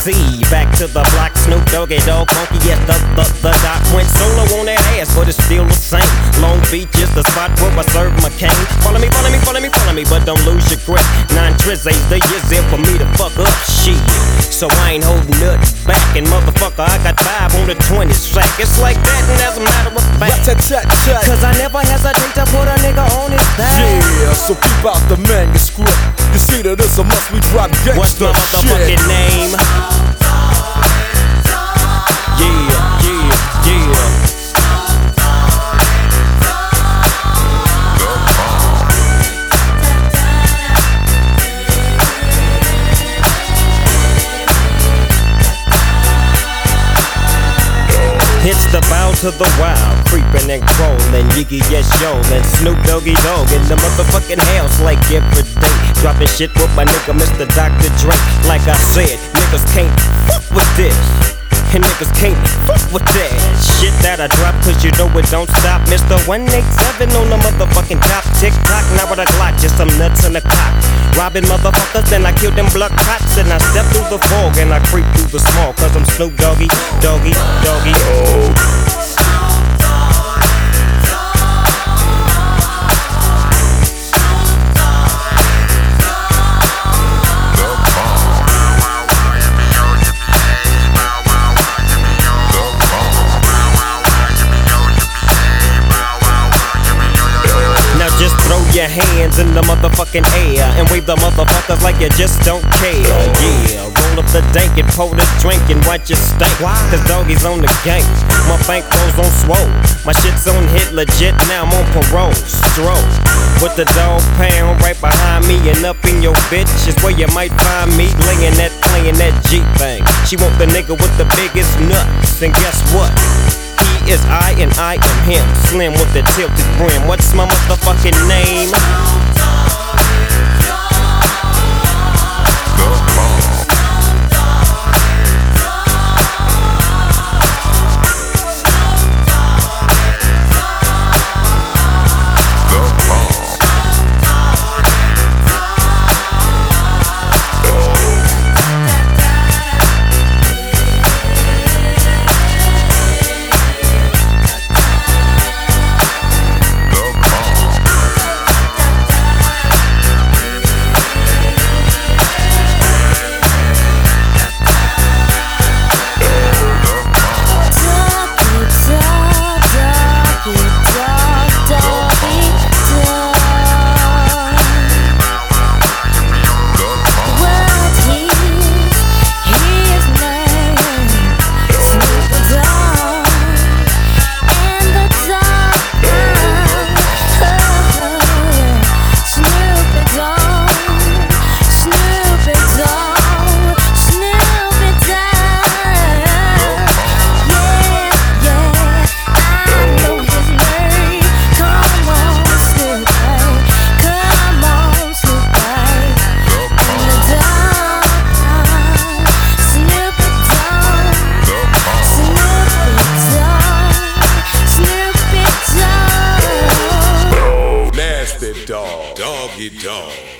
Z. Back to the block, Snoop Doggy Dogg, funky, yes, the doc went solo on that ass, but it's still the same. Long Beach is the spot where I serve my cane. Follow me, but don't lose your grip. 9 trizz ain't the years there for me to fuck up shit. So I ain't holding nothing back, and motherfucker, I got 5 on the 20 sack. It's like that, and as a matter of fact, cause I never hesitate to put a nigga on his back. Yeah, so keep out the manuscript. You see that it's a must we drop gangsta. What's my motherfucking name? Yeah. It's the bow to the wild, creeping and crawling, Yiggy yes yo, and Snoop Doggy Dogg in the motherfucking house like every day. Dropping shit with my nigga Mr. Dr. Dre. Like I said, niggas can't fuck with this, and niggas can't fuck with that shit that I drop, cause you know it don't stop. Mr. 187 on the motherfucking top. Tick-tock, now with a Glock, just some nuts in the cock. Robbing motherfuckers, then I kill them blood cops. And I step through the fog and I creep through the small, cause I'm Snoop Doggy, Doggy, Doggy. Just throw your hands in the motherfucking air and wave the motherfuckers like you just don't care. Yeah, roll up the dank and pour the drink and watch it stink. Cause doggy's on the gang, my bankroll's on swole. My shit's on hit legit, now I'm on parole. Stroke with the dog pound right behind me, and up in your bitch is where you might find me laying that, playing that G thing. She want the nigga with the biggest nuts, and guess what? He is I and I am him. Slim with the tilted brim. What's my motherfucking name? Doggy dog.